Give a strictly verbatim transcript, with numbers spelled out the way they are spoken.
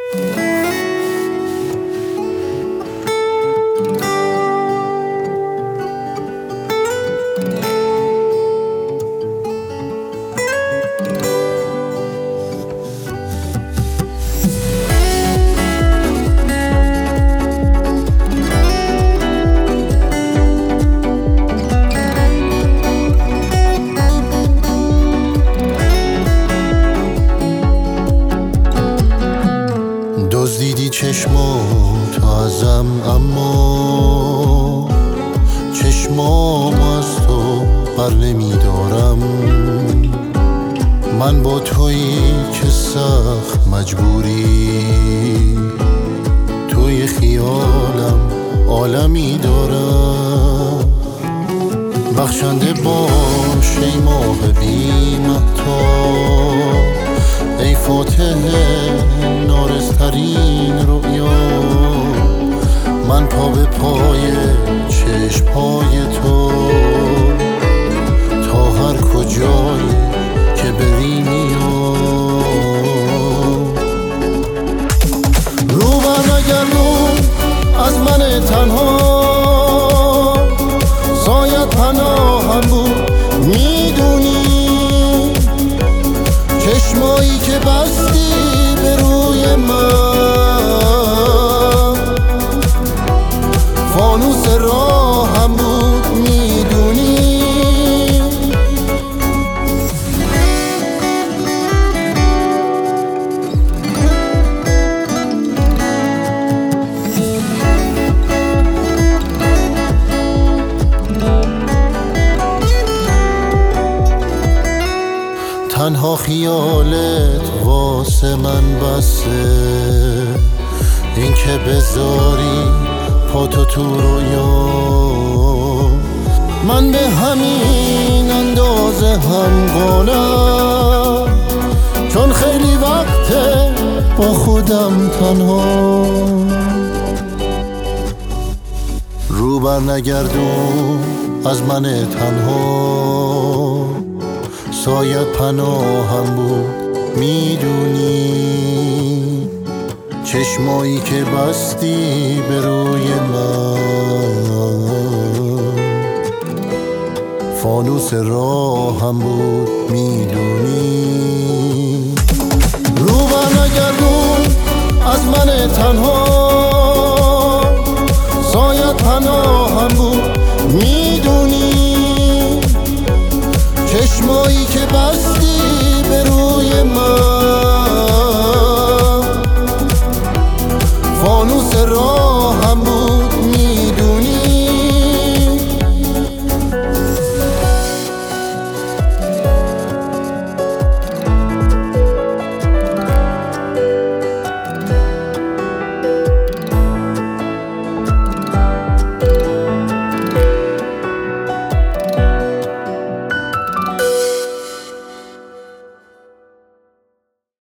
دزدیدی چشمات ازم، اما چشمام از تو بر نمی دارم. من با تویی که سخت مجبوری، توی خیالم عالمی دارم. بخشنده باش ای ماه بی مهتاب، ای فاتح نارسترین رؤیا. من پا به پای چشم‌های تو، تا هر کجایی که بری میام. رو بر نگردون از من تنها، شاید پناهم بود میدونی. چشمایی که بستی به روی من، فانوس راهم بود میدونی. تنها خیالت واسه من بسه، این که بذاری پاتو تو رویا. من به همین اندازه همگانم، چون خیلی وقته با خودم تنها. رو بر نگردون از من تنها، شاید پناهم بود میدونی. چشمایی که بستی به روی من، فانوس راهم بود میدونی. رو بر نگردون از من تنها، شاید پناهم بود میدونی. چشمایی که بستی به روی من،